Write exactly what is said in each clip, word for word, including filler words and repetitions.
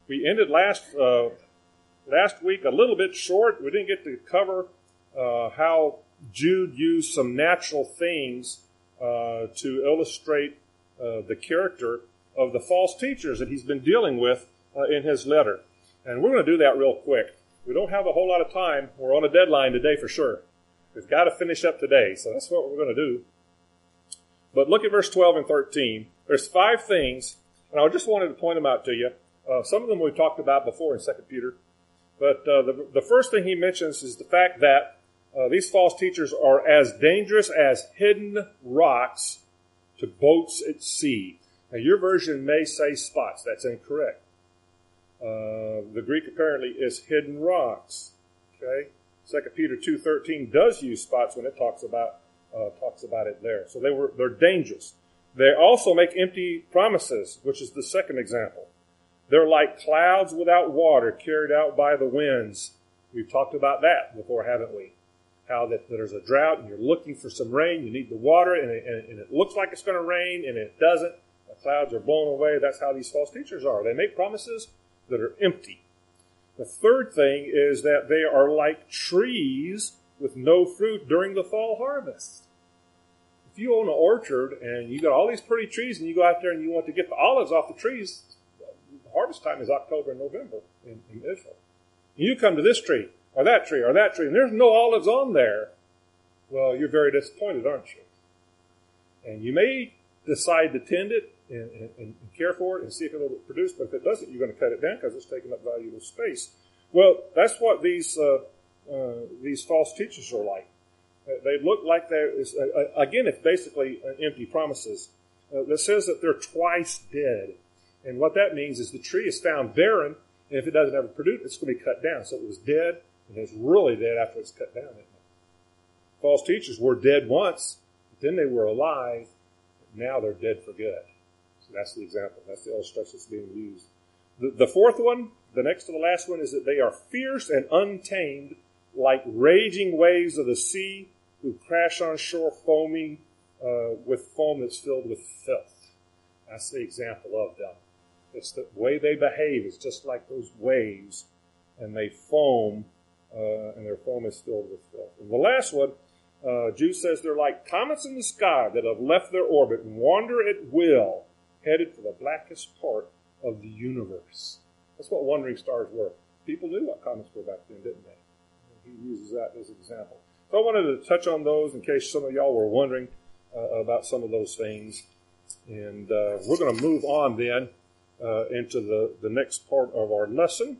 we ended last uh, last week a little bit short. We didn't get to cover uh, how Jude used some natural things uh, to illustrate uh, the character of the false teachers that he's been dealing with uh, in his letter. And we're going to do that real quick. We don't have a whole lot of time. We're on a deadline today for sure. We've got to finish up today, so that's what we're going to do. But look at verse twelve and thirteen. There's five things, and I just wanted to point them out to you. Uh, some of them we've talked about before in Second Peter. But uh, the, the first thing he mentions is the fact that uh, these false teachers are as dangerous as hidden rocks to boats at sea. Now, your version may say spots. That's incorrect. Uh, the Greek apparently is hidden rocks. Okay, Second Peter two thirteen does use spots when it talks about uh, talks about it there. So they were they're dangerous. They also make empty promises, which is the second example. They're like clouds without water carried out by the winds. We've talked about that before, haven't we? How that there's a drought and you're looking for some rain. You need the water, and it, and it looks like it's going to rain, and it doesn't. The clouds are blown away. That's how these false teachers are. They make promises that are empty. The third thing is that they are like trees with no fruit during the fall harvest. If you own an orchard and you got all these pretty trees and you go out there and you want to get the olives off the trees, the harvest time is October and November in, in Israel. You come to this tree or that tree or that tree and there's no olives on there. Well, you're very disappointed, aren't you? And you may decide to tend it and, and, and care for it and see if it'll produce, but if it doesn't, you're going to cut it down because it's taking up valuable space. Well, that's what these uh, uh, these false teachers are like. They look like they're, uh, again, it's basically empty promises. Uh, that says that they're twice dead. And what that means is the tree is found barren, and if it doesn't ever produce, it's going to be cut down. So it was dead, and it's really dead after it's cut down. False teachers were dead once, but then they were alive, but now they're dead for good. So that's the example. That's the illustration that's being used. The, the fourth one, the next to the last one, is that they are fierce and untamed, like raging waves of the sea who crash on shore foaming uh, with foam that's filled with filth. That's the example of them. It's the way they behave is just like those waves, and they foam, uh, and their foam is filled with filth. And the last one, uh, Jude says they're like comets in the sky that have left their orbit and wander at will, headed for the blackest part of the universe. That's what wandering stars were. People knew what comets were back then, didn't they? He uses that as an example. So I wanted to touch on those in case some of y'all were wondering uh, about some of those things. And uh, we're going to move on then uh, into the, the next part of our lesson.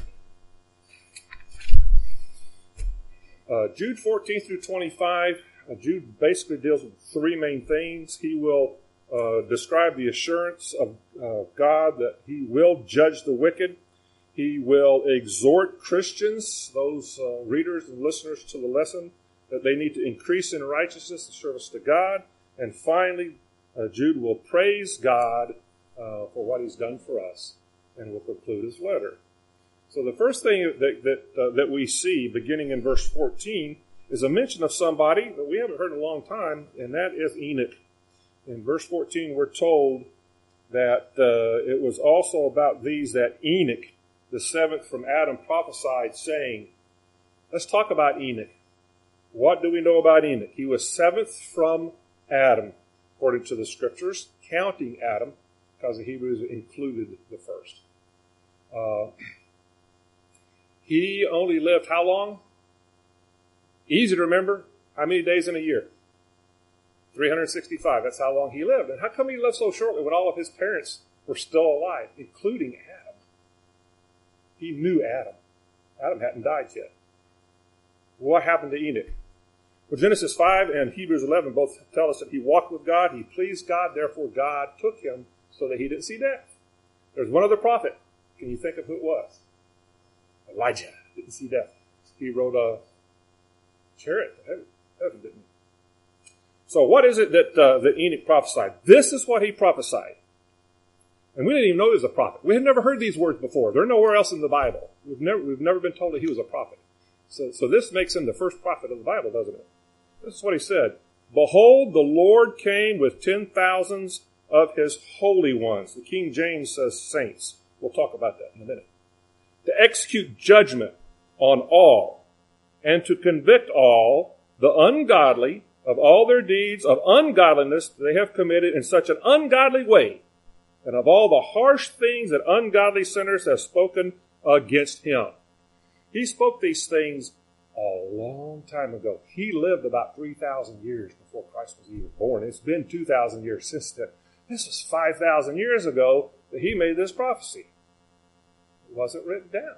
Uh, Jude fourteen through twenty-five, uh, Jude basically deals with three main things. He will uh, describe the assurance of uh, God that he will judge the wicked. He will exhort Christians, those uh, readers and listeners to the lesson, that they need to increase in righteousness and service to God. And finally, uh, Jude will praise God uh, for what he's done for us, and will conclude his letter. So the first thing that that, uh, that we see, beginning in verse fourteen, is a mention of somebody that we haven't heard in a long time, and that is Enoch. In verse fourteen, we're told that uh, it was also about these that Enoch, the seventh from Adam, prophesied, saying, let's talk about Enoch. What do we know about Enoch? He was seventh from Adam, according to the scriptures, counting Adam, because the Hebrews included the first. Uh, he only lived how long? Easy to remember. How many days in a year? three hundred sixty-five. That's how long he lived. And how come he lived so shortly when all of his parents were still alive, including Adam? He knew Adam. Adam hadn't died yet. What happened to Enoch? Well, Genesis five and Hebrews eleven both tell us that he walked with God, he pleased God, therefore God took him so that he didn't see death. There's one other prophet. Can you think of who it was? Elijah didn't see death. He rode a chariot to heaven, heaven didn't he? So what is it that, uh, that Enoch prophesied? This is what he prophesied. And we didn't even know he was a prophet. We had never heard these words before. They're nowhere else in the Bible. We've never, we've never been told that he was a prophet. So, so this makes him the first prophet of the Bible, doesn't it? This is what he said. Behold, the Lord came with ten thousands of his holy ones. The King James says saints. We'll talk about that in a minute. To execute judgment on all, and to convict all the ungodly of all their deeds of ungodliness they have committed in such an ungodly way, and of all the harsh things that ungodly sinners have spoken against him. He spoke these things a long time ago. He lived about three thousand years before Christ was even born. It's been two thousand years since then. This was five thousand years ago that he made this prophecy. It wasn't written down.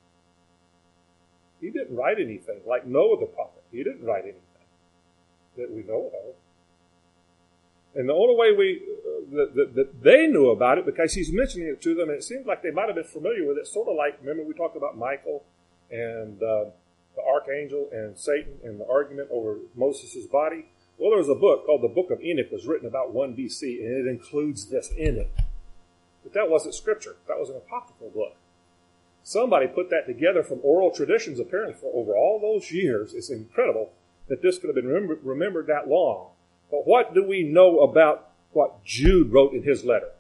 He didn't write anything like Noah the prophet. He didn't write anything that we know of. And the only way we uh, that, that, that they knew about it, because he's mentioning it to them, and it seems like they might have been familiar with it, sort of like, remember we talked about Michael and uh, the archangel and Satan and the argument over Moses' body? Well, there was a book called the Book of Enoch. It was written about one B C, and it includes this in it. But that wasn't scripture. That was an apocryphal book. Somebody put that together from oral traditions, apparently, for over all those years. It's incredible that this could have been remember, remembered that long. But what do we know about what Jude wrote in his letter?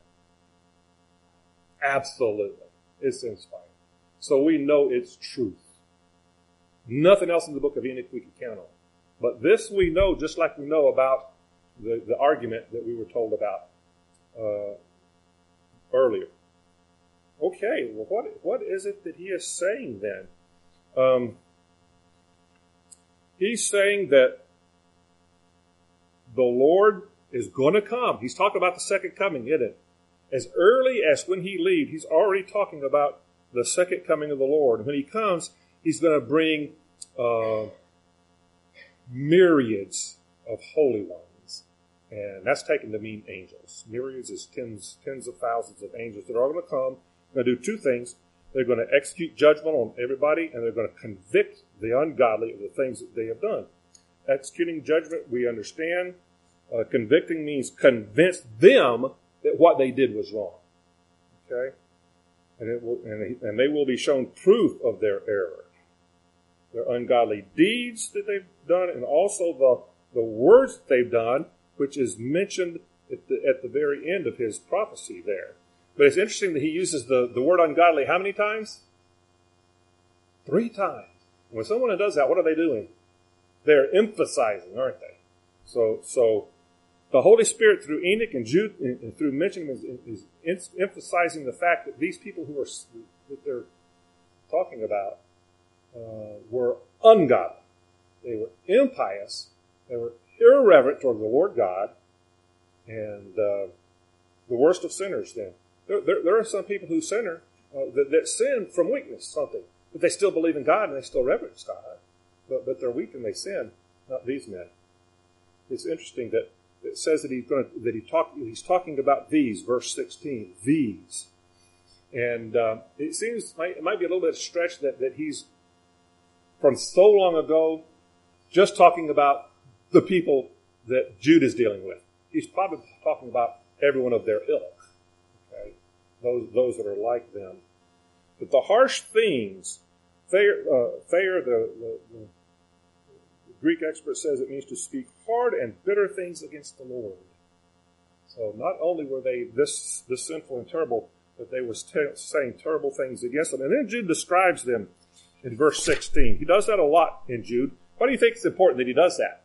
Absolutely. It's inspired. So we know it's truth. Nothing else in the Book of Enoch we can count on. But this we know, just like we know about the, the argument that we were told about uh, earlier. Okay, well, what what is it that he is saying then? Um, he's saying that the Lord is going to come. He's talking about the second coming, isn't it? As early as when he leaves, he's already talking about the second coming of the Lord. And when he comes, he's going to bring uh, myriads of holy ones. And that's taken to mean angels. Myriads is tens, tens of thousands of angels that are all going to come. They're going to do two things. They're going to execute judgment on everybody, and they're going to convict the ungodly of the things that they have done. Executing judgment, we understand. Uh, convicting means convince them that what they did was wrong. Okay? And, it will, and, and they will be shown proof of their error. Their ungodly deeds that they've done, and also the, the words that they've done, which is mentioned at the, at the very end of his prophecy there. But it's interesting that he uses the, the word ungodly how many times? Three times. When someone does that, what are they doing? They're emphasizing, aren't they? So, so the Holy Spirit through Enoch and Jude, and through mentioning, is, is emphasizing the fact that these people who are that they're talking about uh, were ungodly. They were impious. They were irreverent toward the Lord God, and uh, the worst of sinners. Then there, there, there are some people who sinner uh, that, that sin from weakness, something, but they still believe in God and they still reverence God. But, but they're weak and they sin, not these men. It's interesting that it says that he's going to, that he talk, he's talking about these, verse sixteen, these. And uh, it seems, it might be a little bit stretched that, that he's, from so long ago, just talking about the people that Jude is dealing with. He's probably talking about everyone of their ilk, okay? Those, those that are like them. But the harsh things, Thayer, uh, Thayer the, the, the Greek expert says it means to speak hard and bitter things against the Lord. So not only were they this, this sinful and terrible, but they were t- saying terrible things against them. And then Jude describes them in verse sixteen. He does that a lot in Jude. Why do you think it's important that he does that?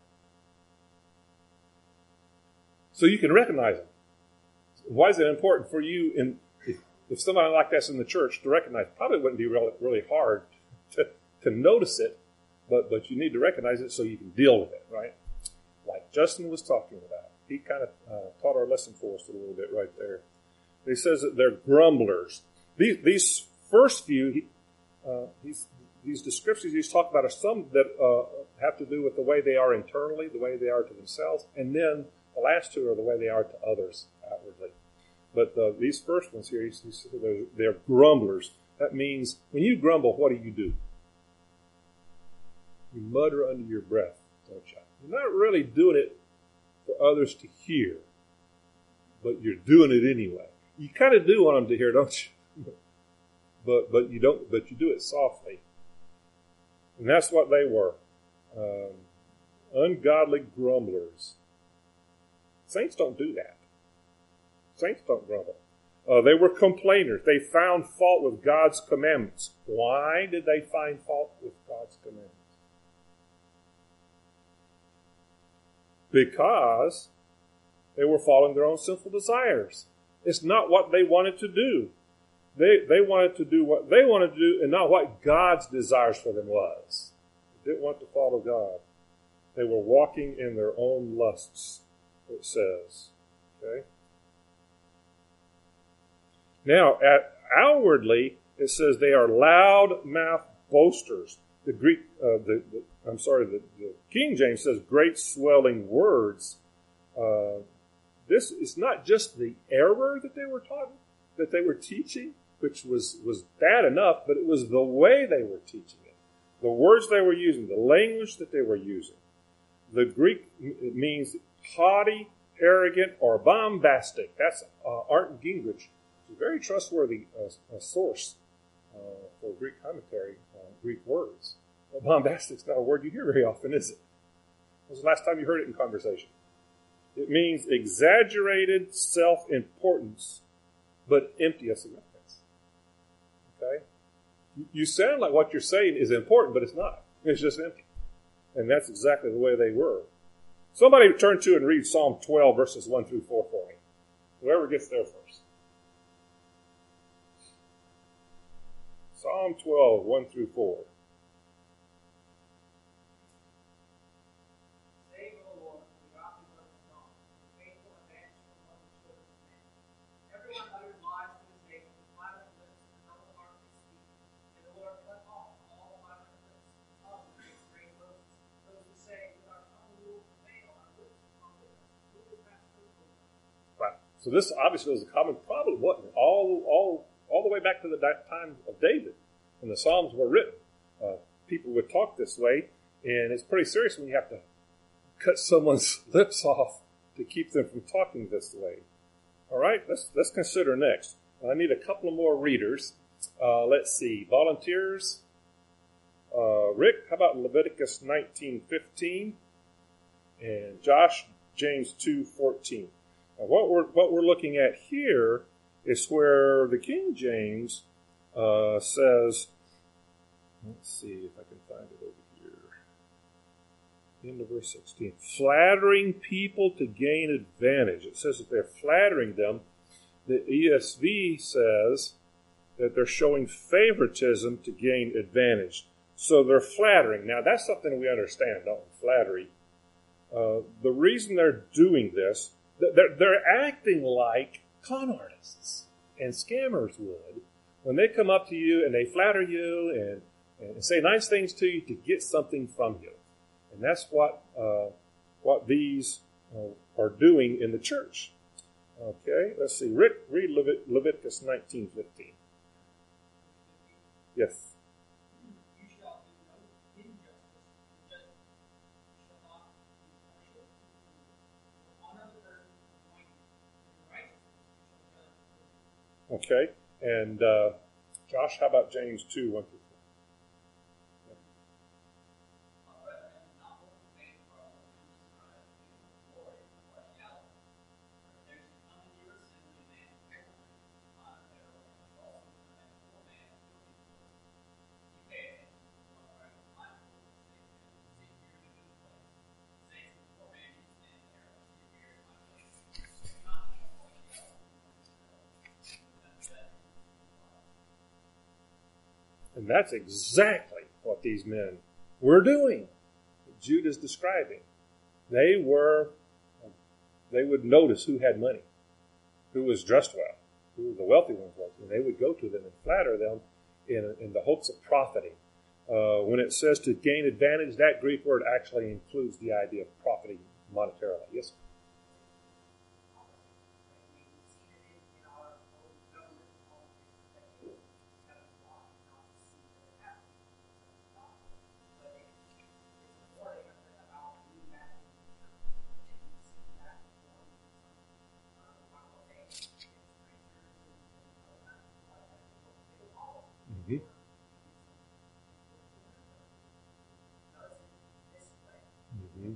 So you can recognize them. Why is it important for you, in, if, if somebody like that's in the church, to recognize? Probably wouldn't be really, really hard to, to notice it. But but you need to recognize it so you can deal with it, right? Like Justin was talking about. He kind of uh, taught our lesson for us a little bit right there. He says that they're grumblers. These these first few, he, uh, these, these descriptions he's talking about are some that uh, have to do with the way they are internally, the way they are to themselves, and then the last two are the way they are to others outwardly. But uh, these first ones here, he's, he's, they're, they're grumblers. That means when you grumble, what do you do? You mutter under your breath, don't you? You're not really doing it for others to hear, but you're doing it anyway. You kind of do want them to hear, don't you? but but you don't. But you do it softly, and that's what they were. Um, ungodly grumblers. Saints don't do that. Saints don't grumble. Uh, they were complainers. They found fault with God's commandments. Why did they find fault with God's commandments? Because they were following their own sinful desires. It's not what they wanted to do. They, they wanted to do what they wanted to do and not what God's desires for them was. They didn't want to follow God. They were walking in their own lusts, it says. Okay? Now, at outwardly, it says they are loud-mouthed boasters. The Greek, uh, the, the I'm sorry, the, the King James says great swelling words. Uh, this is not just the error that they were taught, that they were teaching, which was, was bad enough, but it was the way they were teaching it. The words they were using, the language that they were using. The Greek it means haughty, arrogant, or bombastic. That's uh, Art Gingrich. It's a very trustworthy uh, a source uh, for Greek commentary on Greek words. But bombastic's not a word you hear very often, is it? When was the last time you heard it in conversation? It means exaggerated self-importance, but empty of significance. Okay? You sound like what you're saying is important, but it's not. It's just empty. And that's exactly the way they were. Somebody turn to and read Psalm twelve, verses one through four for me. Whoever gets there first. Psalm twelve, one through four. So this obviously was a common problem, wasn't it? All, all, all the way back to the time of David, when the Psalms were written. Uh, people would talk this way, and it's pretty serious when you have to cut someone's lips off to keep them from talking this way. All right, let's let's consider next. I need a couple of more readers. Uh, let's see, volunteers. Uh, Rick, how about Leviticus nineteen fifteen, and Josh, James two fourteen. Now, what we're what we're looking at here is where the King James uh, says. Let's see if I can find it over here. Into verse sixteen. Flattering people to gain advantage. It says that they're flattering them. The E S V says that they're showing favoritism to gain advantage. So they're flattering. Now, that's something we understand, don't we? Flattery. Uh, the reason they're doing this, they're, they're acting like con artists and scammers would when they come up to you and they flatter you and, and say nice things to you to get something from you. And that's what uh, what these uh, are doing in the church. Okay, let's see. Rick, read Levit- Leviticus nineteen fifteen. Yes. Okay, and uh, Josh, how about James two, one through four? And that's exactly what these men were doing. Jude is describing. They were, they would notice who had money, who was dressed well, who the wealthy ones was, and they would go to them and flatter them in, in the hopes of profiting. Uh, when it says to gain advantage, that Greek word actually includes the idea of profiting monetarily. Yes? Mm-hmm. Mm-hmm.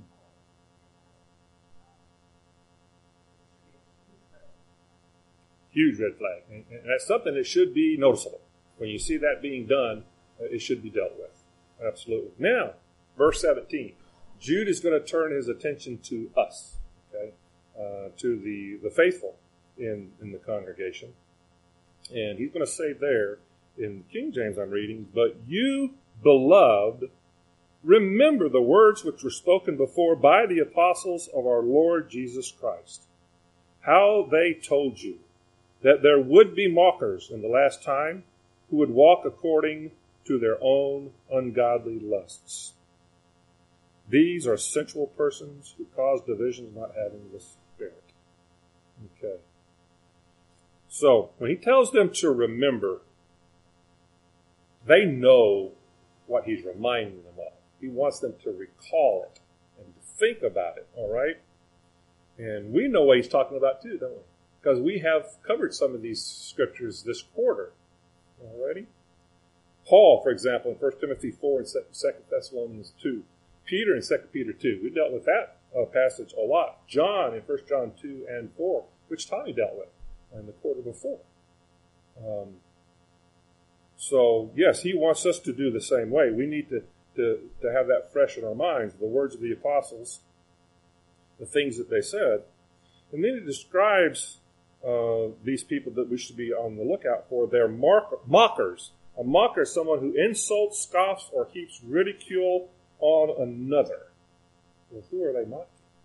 Huge red flag. And, and that's something that should be noticeable. When you see that being done, uh, it should be dealt with. Absolutely. Now, verse seventeen. Jude is going to turn his attention to us, okay, uh, to the, the faithful in, in the congregation. And he's going to say there, in King James I'm reading, but you, beloved, remember the words which were spoken before by the apostles of our Lord Jesus Christ, how they told you that there would be mockers in the last time who would walk according to their own ungodly lusts. These are sensual persons who cause divisions, not having the Spirit. Okay. So, when he tells them to remember, they know what he's reminding them of. He wants them to recall it and to think about it, all right? And we know what he's talking about too, don't we? Because we have covered some of these scriptures this quarter already. Paul, for example, in First Timothy four and Second Thessalonians two. Peter in Second Peter two. We dealt with that uh, passage a lot. John in First John two and four, which Tommy dealt with in the quarter before. Um, so, yes, he wants us to do the same way. We need to, to, to have that fresh in our minds, the words of the apostles, the things that they said. And then he describes uh, these people that we should be on the lookout for. They're mark- mockers. A mocker is someone who insults, scoffs, or heaps ridicule on another. Well, who are they mocking?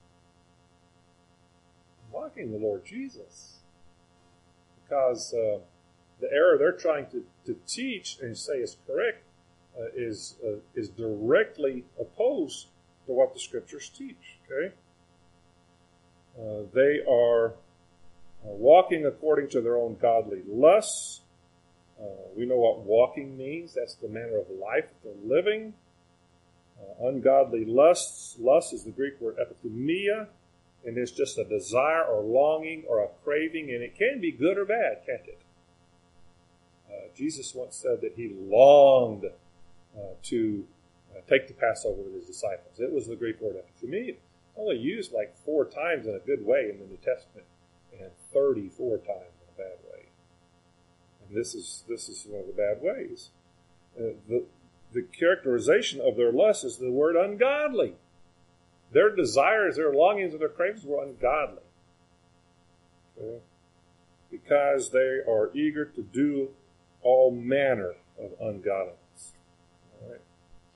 Mocking the Lord Jesus. Because uh, the error they're trying to, to teach and say is correct uh, is uh, is directly opposed to what the Scriptures teach. Okay, uh, they are uh, walking according to their own godly lusts. Uh, we know what walking means. That's the manner of life that they're living. Uh, ungodly lusts. Lust is the Greek word epithumia, and it's just a desire or longing or a craving, and it can be good or bad, can't it? Uh, Jesus once said that he longed uh, to uh, take the Passover with his disciples. It was the Greek word epithumia. It's only used like four times in a good way in the New Testament, and thirty-four times in a bad way. And this is this is one of the bad ways. Uh, the The characterization of their lust is the word ungodly. Their desires, their longings, and their cravings were ungodly. Okay? Because they are eager to do all manner of ungodliness. All right.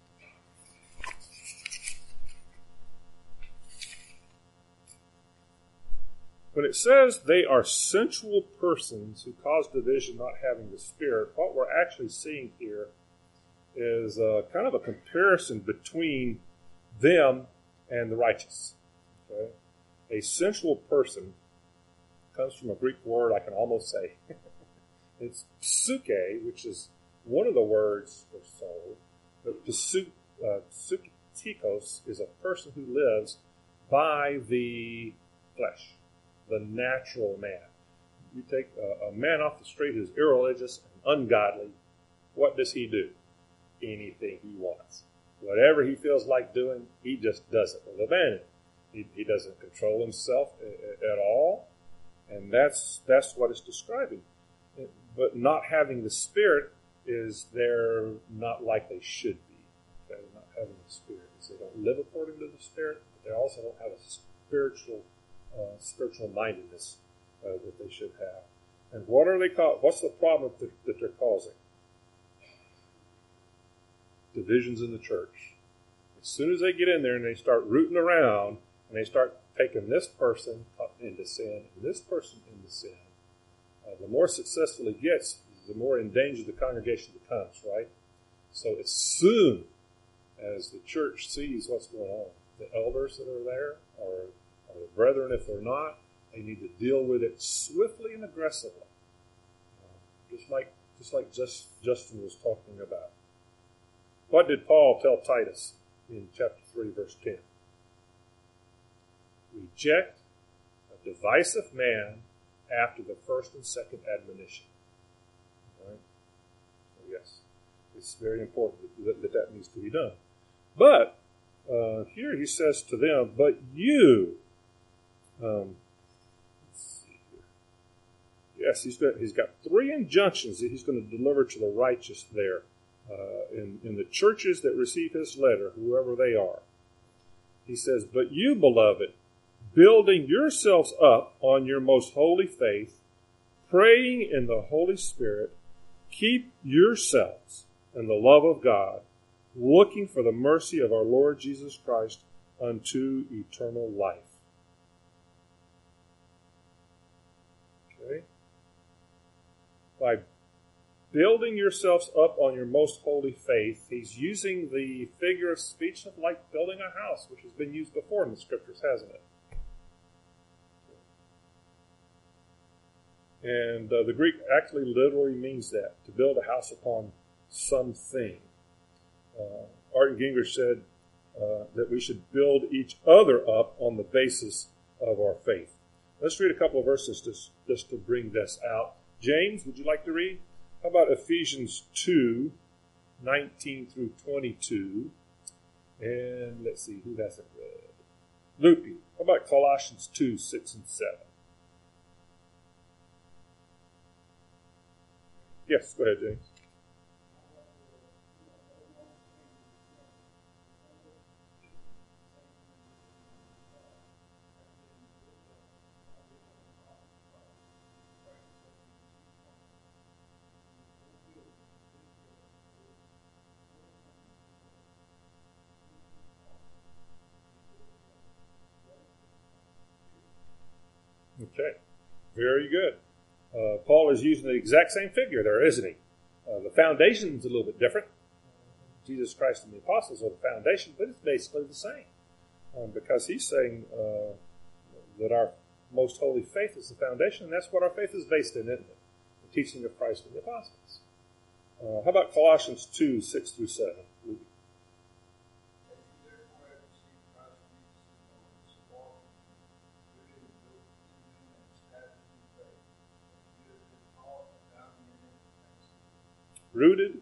When it says they are sensual persons who cause division, not having the Spirit, what we're actually seeing here is uh, kind of a comparison between them and the righteous. Okay? A sensual person comes from a Greek word I can almost say. It's psuke, which is one of the words for soul. But psu, uh, psuketikos is a person who lives by the flesh, the natural man. You take a, a man off the street who's irreligious and ungodly, what does he do? Anything he wants. Whatever he feels like doing, he just does it with abandon. He, he doesn't control himself a, at all, and that's that's what it's describing. But not having the Spirit is they're not like they should be. Okay? Not having the Spirit is they don't live according to the Spirit, but they also don't have a spiritual uh, spiritual mindedness uh, that they should have. And what are they called? What's the problem that, that they're causing? Divisions in the church. As soon as they get in there and they start rooting around and they start taking this person into sin and this person into sin, uh, the more successful he gets, the more in danger the congregation becomes, right? So as soon as the church sees what's going on, the elders that are there, or, or the brethren if they're not, they need to deal with it swiftly and aggressively. Uh, just like just like just, Justin was talking about. What did Paul tell Titus in chapter three, verse ten? Reject a divisive man after the first and second admonition. All right? So yes, it's very important that that, that needs to be done. But uh, here he says to them, but you, um, let's see here. yes, he's got, he's got three injunctions that he's going to deliver to the righteous there uh, in, in the churches that receive his letter, whoever they are. He says, "But you, beloved, building yourselves up on your most holy faith, praying in the Holy Spirit, keep yourselves in the love of God, looking for the mercy of our Lord Jesus Christ unto eternal life." Okay? By building yourselves up on your most holy faith, he's using the figure of speech of like building a house, which has been used before in the scriptures, hasn't it? And uh, the Greek actually literally means that, to build a house upon something. Uh, Art Gingrich said uh, that we should build each other up on the basis of our faith. Let's read a couple of verses just, just to bring this out. James, would you like to read? How about Ephesians two, nineteen through twenty-two? And let's see, who hasn't read? Lupe. How about Colossians two, six and seven? Yes, go ahead, James. Okay, very good. Uh, Paul is using the exact same figure there, isn't he? Uh, the foundation is a little bit different. Jesus Christ and the apostles are the foundation, but it's basically the same. Um, because he's saying uh, that our most holy faith is the foundation, and that's what our faith is based in, isn't it? The teaching of Christ and the apostles. Uh, how about Colossians two, six through seven? Rooted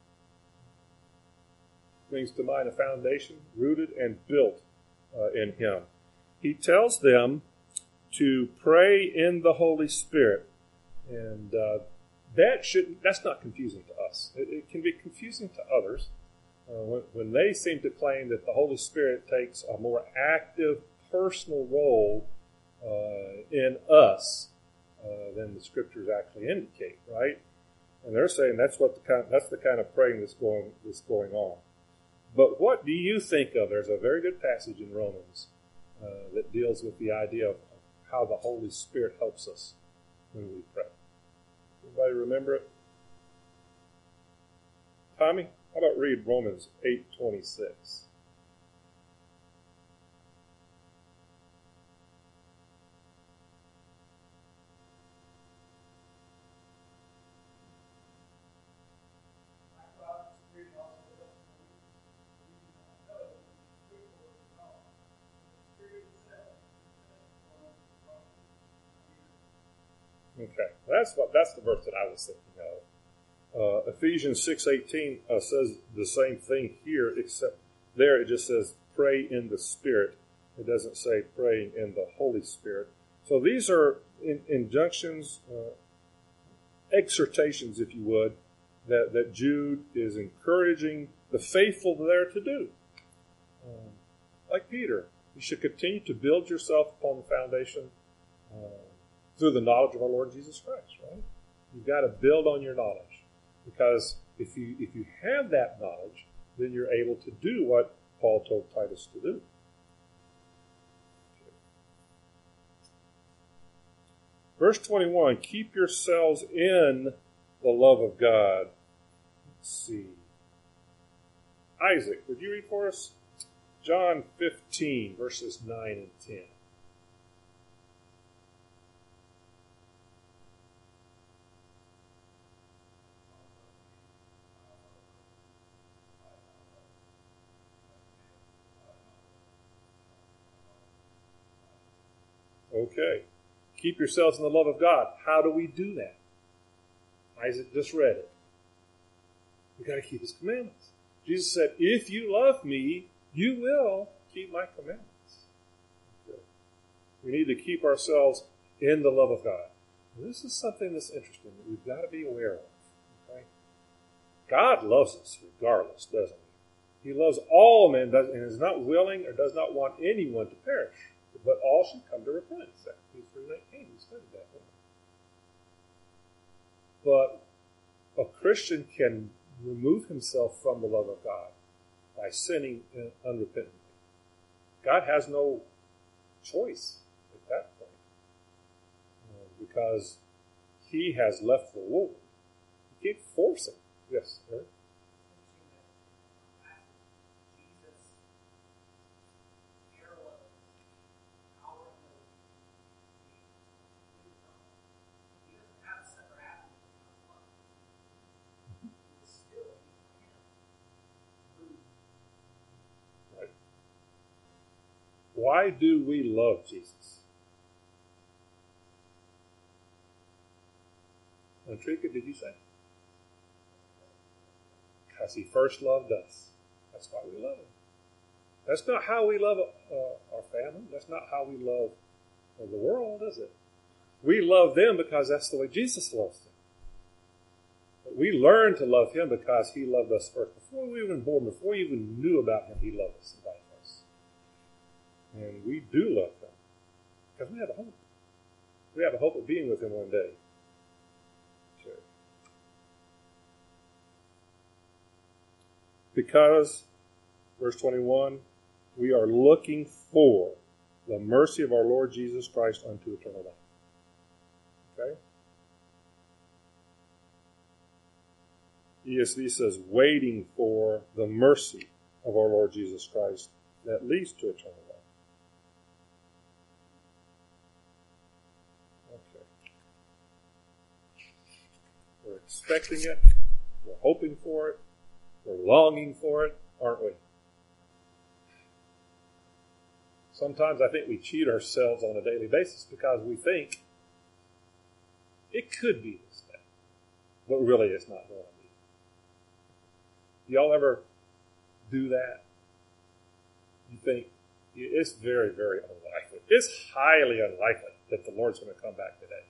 brings to mind a foundation, rooted and built uh, in him. He tells them to pray in the Holy Spirit, and uh, that should that's not confusing to us. It, it can be confusing to others uh, when, when they seem to claim that the Holy Spirit takes a more active personal role uh, in us uh, than the Scriptures actually indicate, right? And they're saying that's what the kind, that's the kind of praying that's going that's going on. But what do you think of? There's a very good passage in Romans uh, that deals with the idea of how the Holy Spirit helps us when we pray. Anybody remember it? Tommy, how about read Romans eight twenty-six? Okay, that's what that's the verse that I was thinking of. Uh, Ephesians six eighteen uh, says the same thing here, except there it just says pray in the Spirit. It doesn't say praying in the Holy Spirit. So these are in, injunctions, uh, exhortations, if you would, that, that Jude is encouraging the faithful there to do. Um, like Peter, you should continue to build yourself upon the foundation uh, through the knowledge of our Lord Jesus Christ, right? You've got to build on your knowledge, because if you if you have that knowledge, then you're able to do what Paul told Titus to do. Verse twenty-one, keep yourselves in the love of God. Let's see. Isaac, would you read for us? John fifteen, verses nine and ten. Okay. Keep yourselves in the love of God. How do we do that? Isaac just read it. We've got to keep his commandments. Jesus said, if you love me, you will keep my commandments. Okay. We need to keep ourselves in the love of God. This is something that's interesting that we've got to be aware of. Okay? God loves us regardless, doesn't he? He loves all men and is not willing or does not want anyone to perish, but all should come to repentance. Hebrews three nineteen, we studied that. But a Christian can remove himself from the love of God by sinning unrepentantly. God has no choice at that point uh, because he has left the Lord. You can't force him. Yes, Eric? Why do we love Jesus? Antrika, did you say? Because he first loved us. That's why we love him. That's not how we love uh, our family. That's not how we love uh, the world, is it? We love them because that's the way Jesus loves them. But we learn to love him because he loved us first. Before we were even born, before we even knew about him, he loved us and died for us. And we do love him because we have a hope. We have a hope of being with him one day. Sure. Because, verse twenty-one, we are looking for the mercy of our Lord Jesus Christ unto eternal life. Okay? E S V says, waiting for the mercy of our Lord Jesus Christ that leads to eternal life. We're expecting it. We're hoping for it. We're longing for it, aren't we? Sometimes I think we cheat ourselves on a daily basis because we think it could be this day, but really it's not going to be. Y'all ever do that? You think it's very, very unlikely. It's highly unlikely that the Lord's going to come back today.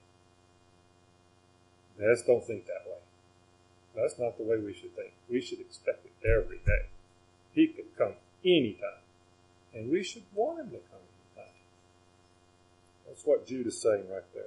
Let's don't think that way. That's not the way we should think. We should expect it every day. He could come anytime. And we should want him to come anytime. That's what Jude is saying right there.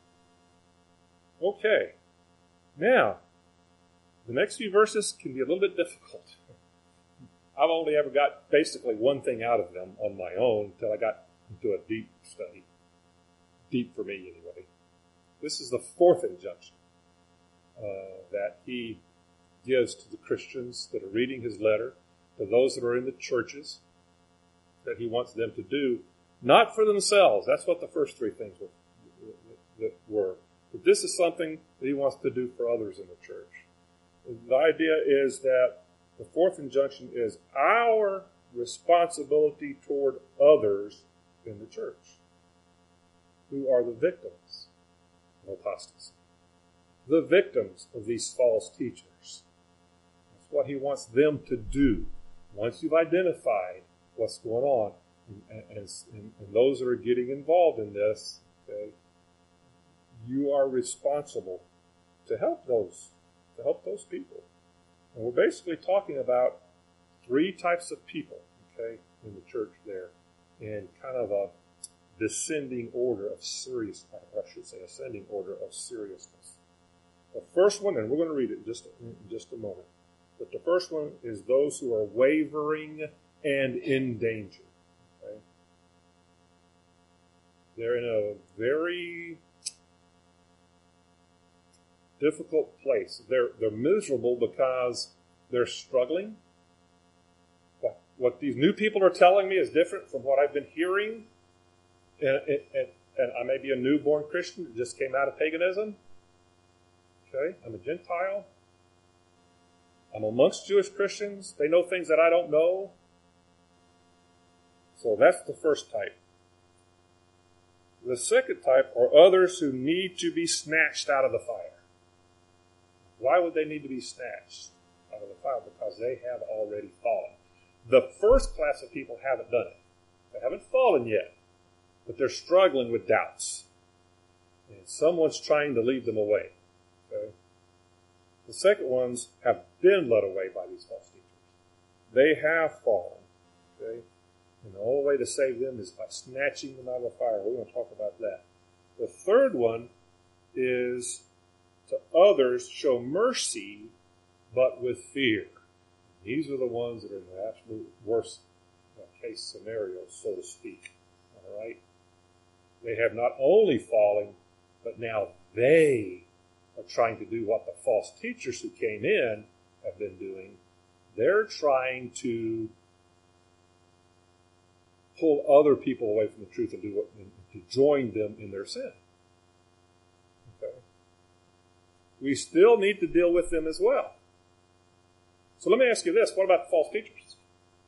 Okay. Now, the next few verses can be a little bit difficult. I've only ever got basically one thing out of them on my own until I got into a deep study. Deep for me, anyway. This is the fourth injunction. Uh, that he gives to the Christians that are reading his letter, to those that are in the churches, that he wants them to do, not for themselves. That's what the first three things were. That were. But this is something that he wants to do for others in the church. The idea is that the fourth injunction is our responsibility toward others in the church, who are the victims of apostasy. The victims of these false teachers. That's what he wants them to do. Once you've identified what's going on, and, and, and, and those that are getting involved in this, okay, you are responsible to help those, to help those people. And we're basically talking about three types of people, okay, in the church there, in kind of a descending order of serious, I should say, ascending order of seriousness. The first one, and we're going to read it in just, in just a moment, but the first one is those who are wavering and in danger. Okay? They're in a very difficult place. They're, they're miserable because they're struggling. What, what these new people are telling me is different from what I've been hearing. And, and, and I may be a newborn Christian that just came out of paganism. Okay, I'm a Gentile. I'm amongst Jewish Christians. They know things that I don't know. So that's the first type. The second type are others who need to be snatched out of the fire. Why would they need to be snatched out of the fire? Because they have already fallen. The first class of people haven't done it. They haven't fallen yet, but they're struggling with doubts. and someone's trying to lead them away. Okay? The second ones have been led away by these false teachers. They have fallen. Okay? And the only way to save them is by snatching them out of the fire. We're going to talk about that. The third one is to others show mercy, but with fear. These are the ones that are in the absolute worst uh, case scenario, so to speak. All right? They have not only fallen, but now they are trying to do what the false teachers who came in have been doing. They're trying to pull other people away from the truth and do what, and to join them in their sin. Okay. We still need to deal with them as well. So let me ask you this: what about the false teachers?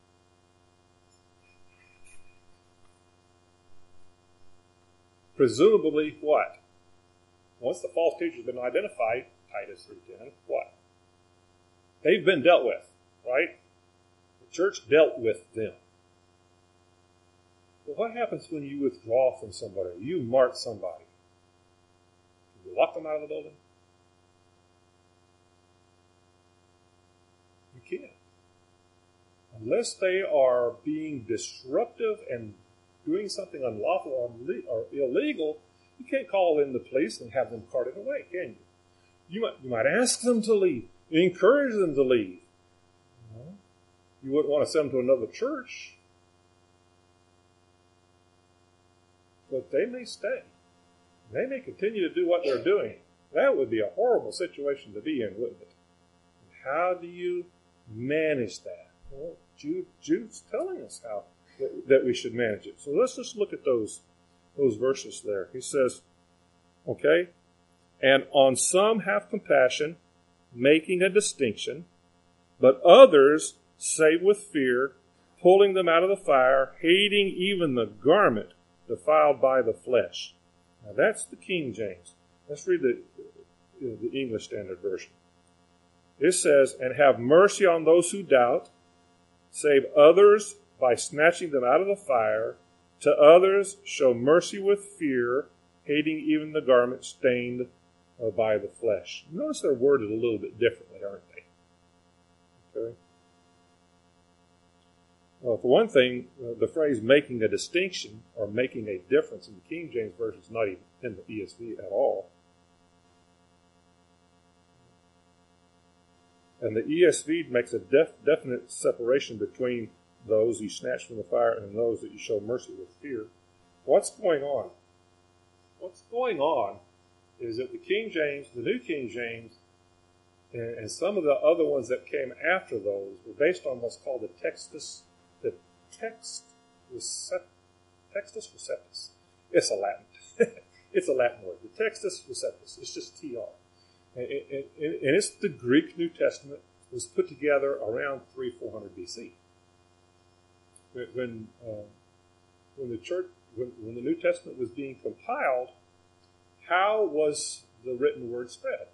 Presumably, what? Once the false teachers have been identified, Titus three ten, what? They've been dealt with, right? The church dealt with them. Well, what happens when you withdraw from somebody? You mark somebody. Do you lock them out of the building? You can't. Unless they are being disruptive and doing something unlawful or illegal, you can't call in the police and have them carted away, can you? You might, you might ask them to leave, encourage them to leave. You wouldn't want to send them to another church. But they may stay. They may continue to do what they're doing. That would be a horrible situation to be in, wouldn't it? How do you manage that? Well, Jude, Jude's telling us how that, that we should manage it. So let's just look at those, those verses there. He says, okay, and on some have compassion, making a distinction, but others save with fear, pulling them out of the fire, hating even the garment defiled by the flesh. Now that's the King James. Let's read the, the English Standard Version. It says, and have mercy on those who doubt, save others by snatching them out of the fire, to others show mercy with fear, hating even the garment stained uh, by the flesh. Notice they're worded a little bit differently, aren't they? Okay. Well, for one thing, uh, the phrase making a distinction or making a difference in the King James Version is not even in the E S V at all. And the E S V makes a def- definite separation between those you snatch from the fire and those that you show mercy with fear. What's going on? What's going on is that the King James, the New King James, and, and some of the other ones that came after those were based on what's called the Textus, the text recept, Textus Receptus. It's a Latin. It's a Latin word. The Textus Receptus. It's just T R. And, and, and it's the Greek New Testament. It was put together around three four hundred B C. When uh, when the church, when, when the New Testament was being compiled, how was the written word spread?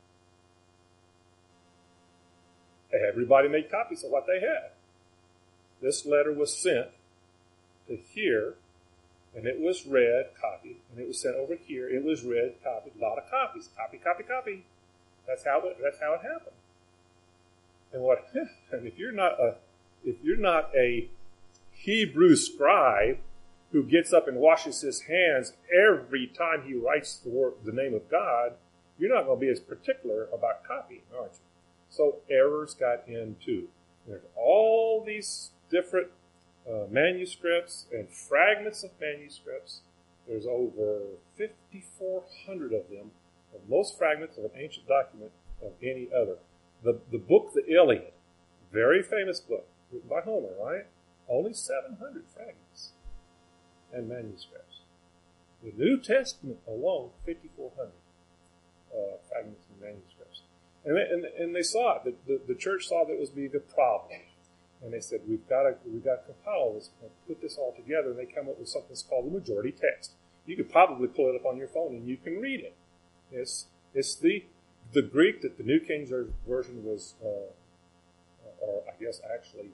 Everybody made copies of what they had. This letter was sent to here, and it was read, copied, and it was sent over here. It was read, copied, a lot of copies, copy, copy, copy. That's how it, that's how it happened. And what? And if you're not a if you're not a Hebrew scribe who gets up and washes his hands every time he writes the word, the name of God, you're not going to be as particular about copying, aren't you? So errors got in too. There's all these different uh, manuscripts and fragments of manuscripts. There's over fifty-four hundred of them. The most fragments of an ancient document of any other. The the book, the Iliad, very famous book, written by Homer, right? Only seven hundred fragments and manuscripts. The New Testament alone, fifty-four hundred uh, fragments and manuscripts. And they, and, and they saw it. The, the, the church saw that it was being a problem. And they said, we've got to we've got to compile this, put this all together. And they come up with something that's called the majority text. You could probably pull it up on your phone and you can read it. It's it's the the Greek that the New King James Version was, uh, or I guess actually,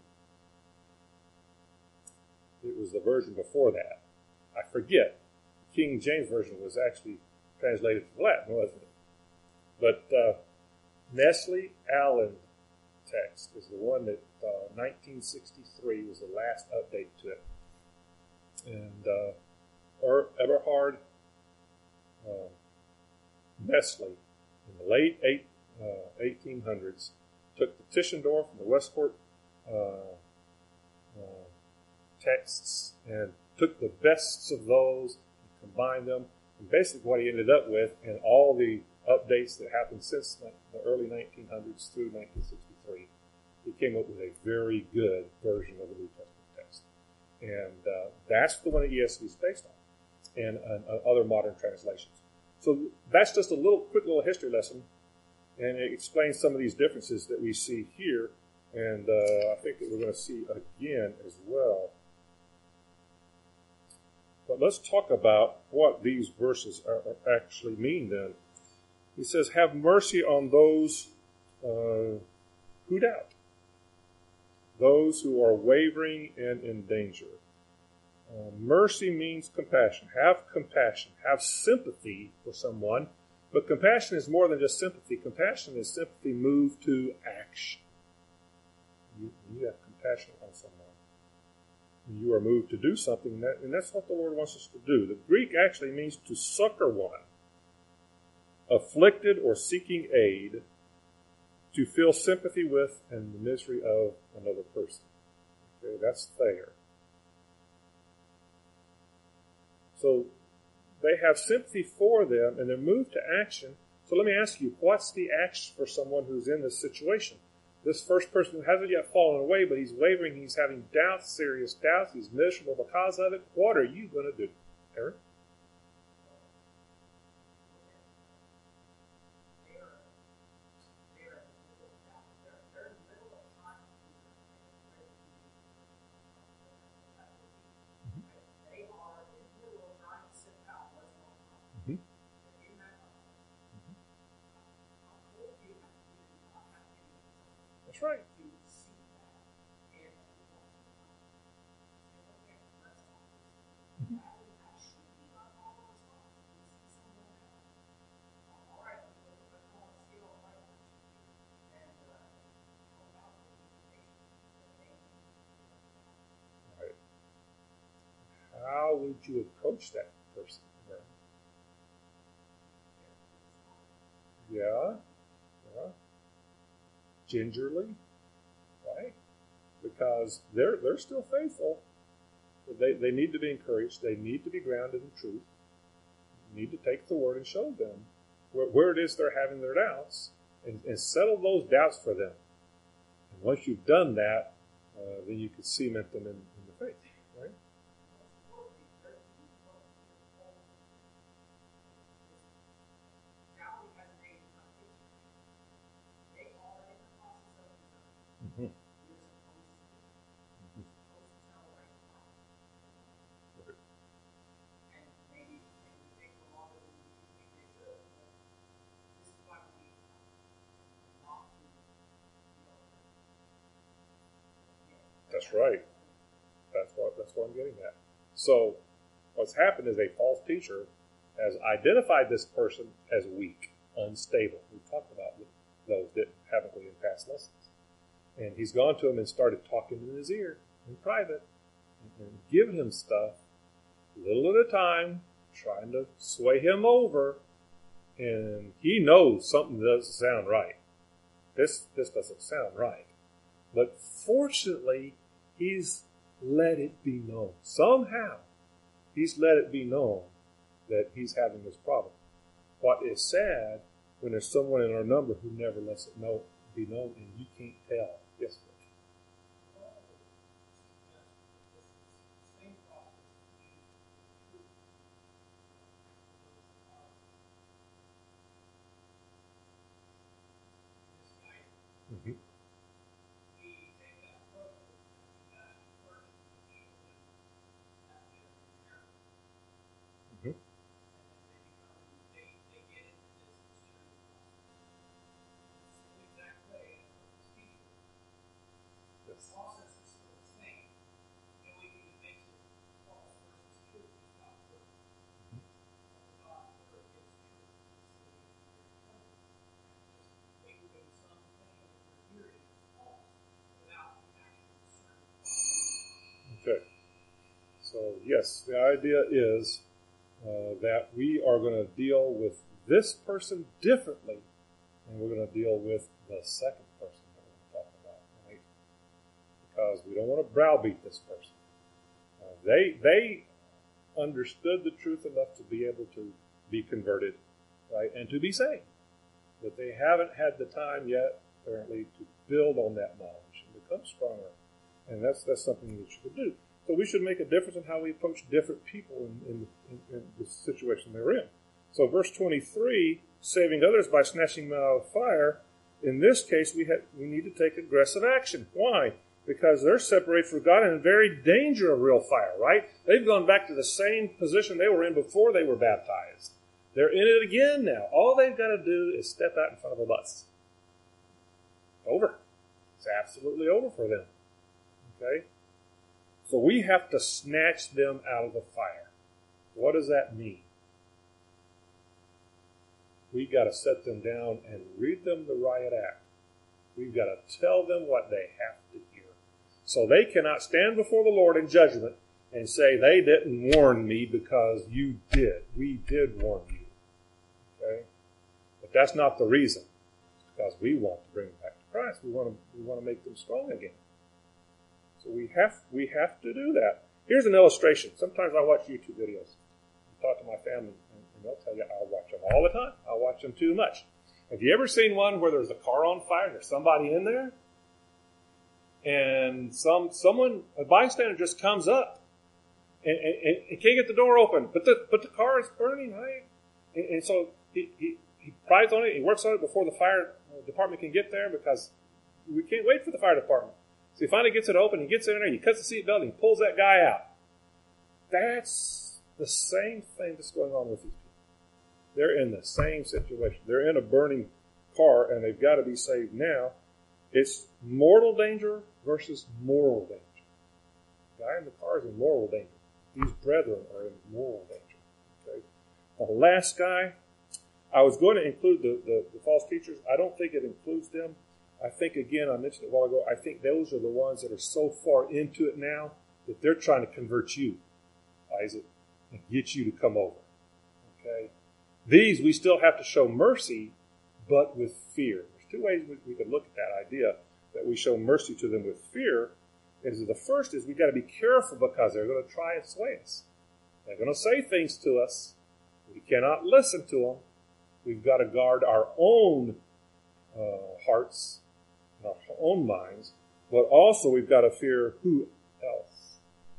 it was the version before that. I forget. The King James Version was actually translated from Latin, wasn't it? But uh, Nestle Aland text is the one that uh, nineteen sixty-three was the last update to it. And uh, er, Eberhard uh, Nestle in the late eight, uh, eighteen hundreds took the Tischendorf and the Westport uh, uh, texts and took the bests of those and combined them. And basically what he ended up with, and all the updates that happened since the early nineteen hundreds through nineteen sixty-three, he came up with a very good version of the New Testament text. And uh, that's the one that E S V is based on, and uh, other modern translations. So that's just a little quick little history lesson, and it explains some of these differences that we see here, and uh, I think that we're going to see again as well. But let's talk about what these verses are, are actually mean then. He says, have mercy on those uh, who doubt, those who are wavering and in danger. Uh, mercy means compassion. Have compassion. Have sympathy for someone. But compassion is more than just sympathy. Compassion is sympathy moved to action. You, you have compassion on someone. You are moved to do something, that, and that's what the Lord wants us to do. The Greek actually means to succor one, afflicted or seeking aid, to feel sympathy with and the misery of another person. Okay, that's there. So they have sympathy for them, and they're moved to action. So let me ask you, what's the action for someone who's in this situation? This first person who hasn't yet fallen away, but he's wavering, he's having doubts, serious doubts, he's miserable because of it. What are you going to do, Aaron? That's right. Right. How would you approach that person? Yeah. Yeah. Gingerly, right? Because they're they're still faithful. They they need to be encouraged. They need to be grounded in truth. You need to take the word and show them where, where it is they're having their doubts, and, and settle those doubts for them. And once you've done that, uh, then you can cement them in, in the faith, right? Mm-hmm. That's right. That's what that's what I'm getting at. So what's happened is a false teacher has identified this person as weak, unstable. We've talked about those, didn't, haven't we, in past lessons? And he's gone to him and started talking in his ear in private and giving him stuff, little at a time, trying to sway him over. And he knows something doesn't sound right. This this doesn't sound right. But fortunately, he's let it be known. Somehow, he's let it be known that he's having this problem. What is sad when there's someone in our number who never lets it know, be known, and you can't tell. Yes, sir. Mm-hmm. Mm-hmm. So, yes, the idea is uh, that we are going to deal with this person differently, and we're going to deal with the second person that we're going to talk about, right? Because we don't want to browbeat this person. Uh, they they understood the truth enough to be able to be converted, right, and to be saved. But they haven't had the time yet, apparently, to build on that knowledge and become stronger. And that's that's something that you should do. So we should make a difference in how we approach different people in, in, in, in the situation they're in. So verse twenty-three, saving others by snatching them out of fire, in this case we have, we need to take aggressive action. Why? Because they're separated from God and in very danger of real fire, right? They've gone back to the same position they were in before they were baptized. They're in it again now. All they've got to do is step out in front of a bus. Over. It's absolutely over for them. Okay? So we have to snatch them out of the fire. What does that mean? We've got to set them down and read them the riot act. We've got to tell them what they have to hear. So they cannot stand before the Lord in judgment and say, they didn't warn me because you did. We did warn you. Okay? But that's not the reason. It's because we want to bring them back to Christ. We want to, we want to make them strong again. So we have we have to do that. Here's an illustration. Sometimes I watch YouTube videos. I talk to my family, and they'll tell you I watch them all the time. I watch them too much. Have you ever seen one where there's a car on fire and there's somebody in there? And some someone, a bystander just comes up and, and, and can't get the door open, but the but the car is burning, right? And, and so he, he, he prides on it, he works on it before the fire department can get there because we can't wait for the fire department. So he finally gets it open, he gets in there, he cuts the seatbelt, and he pulls that guy out. That's the same thing that's going on with these people. They're in the same situation. They're in a burning car, and they've got to be saved now. It's mortal danger versus moral danger. The guy in the car is in moral danger. These brethren are in moral danger. Okay? The last guy, I was going to include the, the, the false teachers. I don't think it includes them. I think, again, I mentioned it a while ago, I think those are the ones that are so far into it now that they're trying to convert you, Isaac, and get you to come over. Okay? These, we still have to show mercy, but with fear. There's two ways we, we could look at that idea, that we show mercy to them with fear. Is the first is we've got to be careful because they're going to try and sway us. They're going to say things to us. We cannot listen to them. We've got to guard our own uh, hearts, our own minds, but also we've got to fear who else?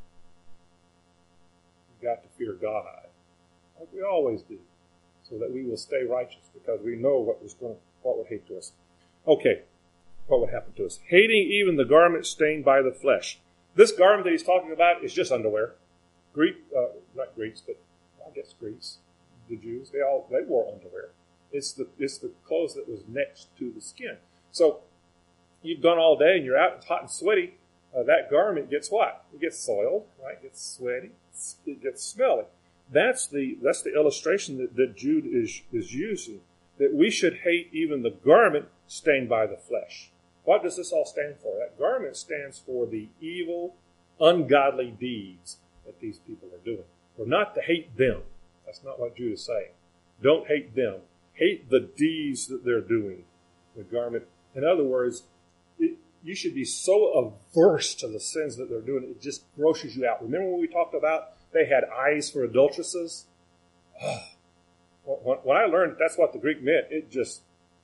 We've got to fear God, like we always do, so that we will stay righteous because we know what was going, what would hate to us. Okay, what would happen to us? Hating even the garment stained by the flesh. This garment that he's talking about is just underwear. Greek, uh, not Greeks, but I guess Greeks, the Jews, they all they wore underwear. It's the it's the clothes that was next to the skin. So you've gone all day and you're out, it's hot and sweaty. Uh, that garment gets what? It gets soiled, right? It gets sweaty. It gets smelly. That's the that's the illustration that, that Jude is is using. That we should hate even the garment stained by the flesh. What does this all stand for? That garment stands for the evil, ungodly deeds that these people are doing. We're not to hate them. That's not what Jude is saying. Don't hate them. Hate the deeds that they're doing. The garment. In other words, it, you should be so averse to the sins that they're doing, it just grosses you out. Remember when we talked about they had eyes for adulteresses? Oh, when I learned that's what the Greek meant, it just,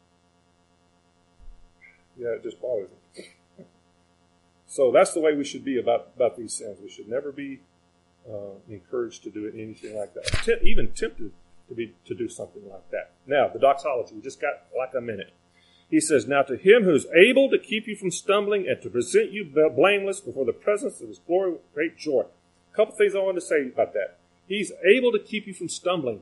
yeah, it just bothers me. So that's the way we should be about, about these sins. We should never be uh, encouraged to do anything like that. T- even tempted to be to do something like that. Now, the doxology, we just got like a minute. He says, now to him who is able to keep you from stumbling and to present you blameless before the presence of his glory with great joy. A couple things I want to say about that. He's able to keep you from stumbling.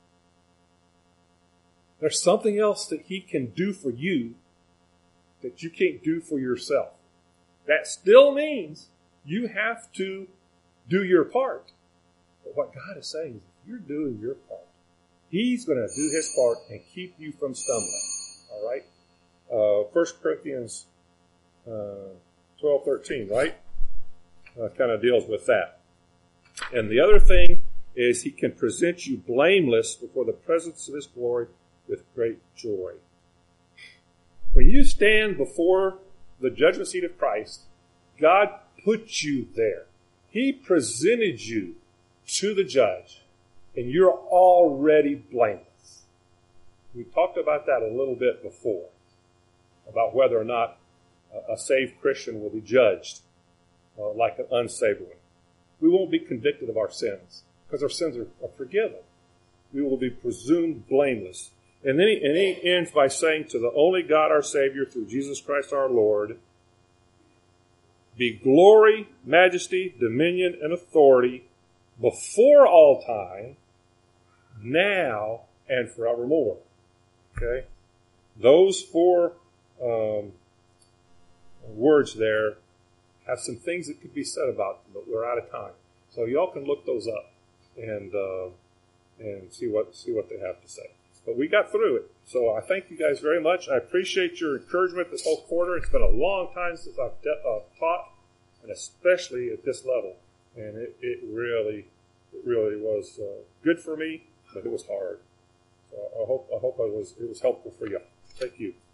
There's something else that he can do for you that you can't do for yourself. That still means you have to do your part. But what God is saying is if you're doing your part, he's going to do his part and keep you from stumbling. All right? Uh, First Corinthians uh, twelve thirteen, right? Uh, kind of deals with that. And the other thing is he can present you blameless before the presence of his glory with great joy. When you stand before the judgment seat of Christ, God put you there. He presented you to the judge, and you're already blameless. We talked about that a little bit before, about whether or not a saved Christian will be judged uh, like an unsaved one. We won't be convicted of our sins because our sins are, are forgiven. We will be presumed blameless. And then he, and he ends by saying, to the only God our Savior through Jesus Christ our Lord, be glory, majesty, dominion, and authority before all time, now and forevermore. Okay? Those four um, words there have some things that could be said about them, but we're out of time. So y'all can look those up and uh, and see what see what they have to say. But we got through it. So I thank you guys very much. I appreciate your encouragement this whole quarter. It's been a long time since I've de- uh, taught, and especially at this level. And it, it really, it really was uh, good for me, but it was hard. So I hope I hope I was it was helpful for you. Thank you.